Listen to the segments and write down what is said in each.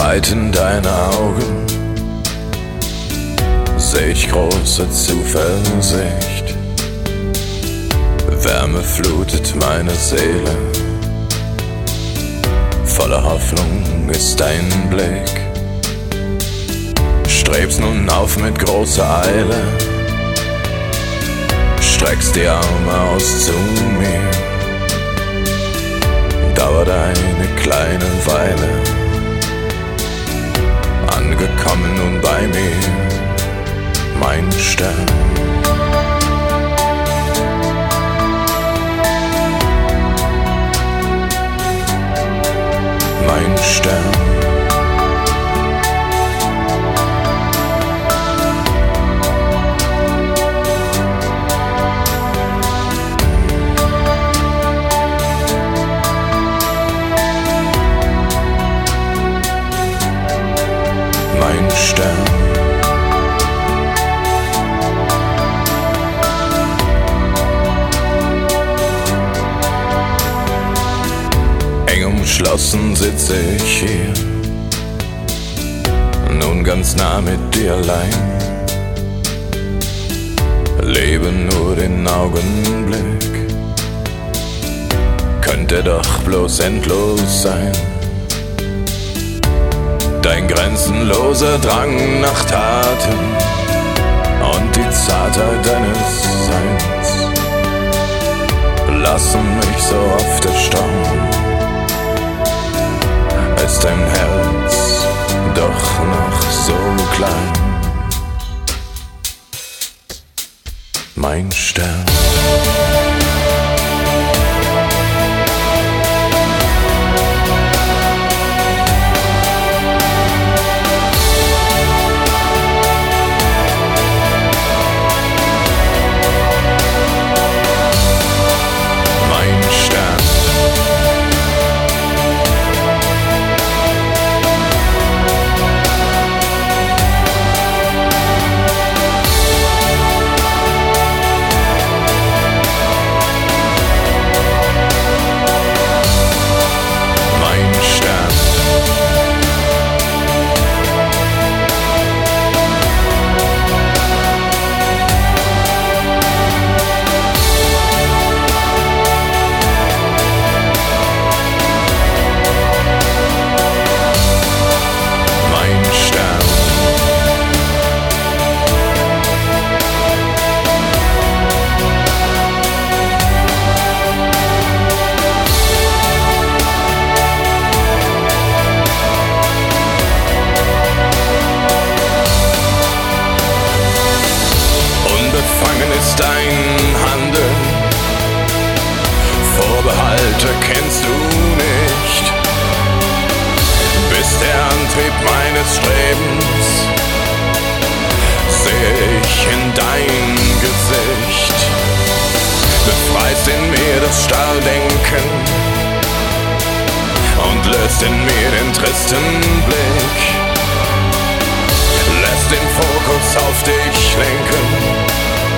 Weiten deiner Augen seh ich große Zuversicht. Wärme flutet meine Seele, voller Hoffnung ist dein Blick. Strebst nun auf mit großer Eile, streckst die Arme aus zu mir. Dauert eine kleine Weile, angekommen nun bei mir, mein Stern. Mein Stern. Mein Stern. Eng umschlossen sitze ich hier, nun ganz nah mit dir allein. Lebe nur den Augenblick, könnte doch bloß endlos sein. Dein grenzenloser Drang nach Taten und die Zartheit deines Seins lassen mich so oft erstaunen. Ist dein Herz doch noch so klein? Mein Stern. Ist dein Handeln, Vorbehalte kennst du nicht. Bist der Antrieb meines Strebens, sehe ich in dein Gesicht. Befreist in mir das Starrdenken und löst in mir den tristen Blick. Lässt den Fokus auf dich lenken.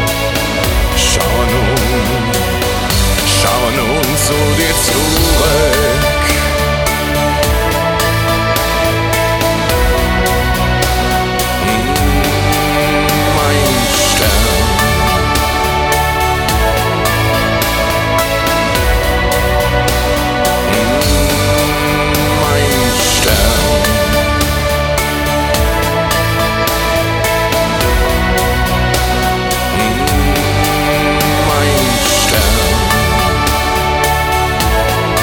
Schau nun zu dir zurück. Mein Stern. Mein Stern. Mein Stern.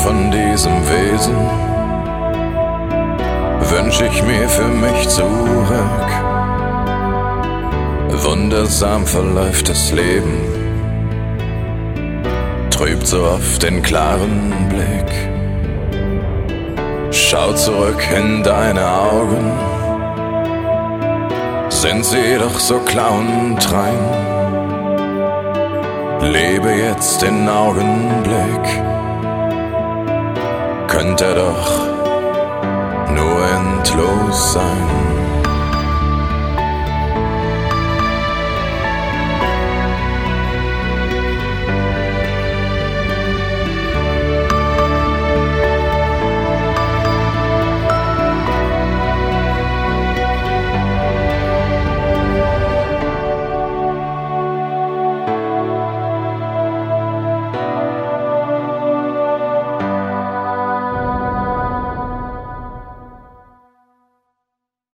von diesem Wesen wünsch ich mir für mich zurück. Wundersam verläuft das Leben, trübt so oft den klaren Blick. Schau zurück in deine Augen, sind sie doch so klar und rein. Lebe jetzt den Augenblick, könnte doch nur endlos sein.